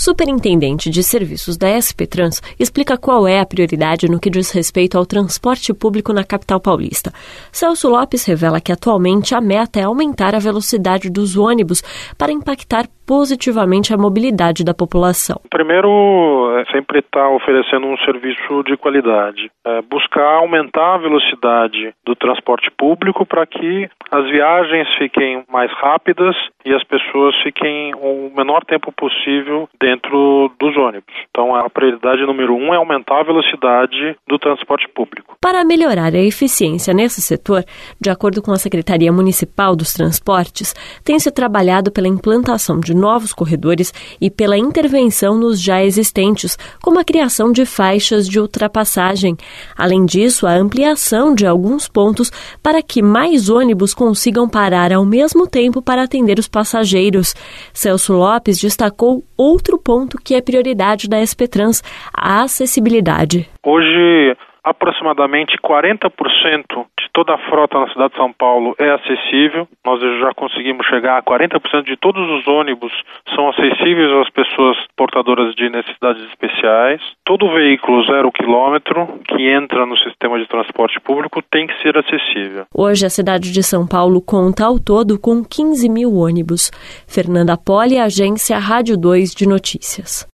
superintendente de serviços da SP Trans, explica qual é a prioridade no que diz respeito ao transporte público na capital paulista. Celso Lopes revela que atualmente a meta é aumentar a velocidade dos ônibus para impactar positivamente a mobilidade da população. Primeiro, sempre estar oferecendo um serviço de qualidade. Buscar aumentar a velocidade do transporte público para que as viagens fiquem mais rápidas e as pessoas fiquem o menor tempo possível dentro dos ônibus. Então, a prioridade número 1 é aumentar a velocidade do transporte público. Para melhorar a eficiência nesse setor, de acordo com a Secretaria Municipal dos Transportes, tem se trabalhado pela implantação de novos corredores e pela intervenção nos já existentes, como a criação de faixas de ultrapassagem. Além disso, a ampliação de alguns pontos para que mais ônibus consigam parar ao mesmo tempo para atender os passageiros. Celso Lopes destacou outro ponto que é prioridade da SP Trans, a acessibilidade. Hoje, aproximadamente 40% de toda a frota na cidade de São Paulo é acessível. Nós já conseguimos chegar a 40% de todos os ônibus são acessíveis às pessoas portadoras de necessidades especiais. Todo veículo 0 quilômetro que entra no sistema de transporte público tem que ser acessível. Hoje a cidade de São Paulo conta ao todo com 15 mil ônibus. Fernanda Poli, Agência Rádio 2 de Notícias.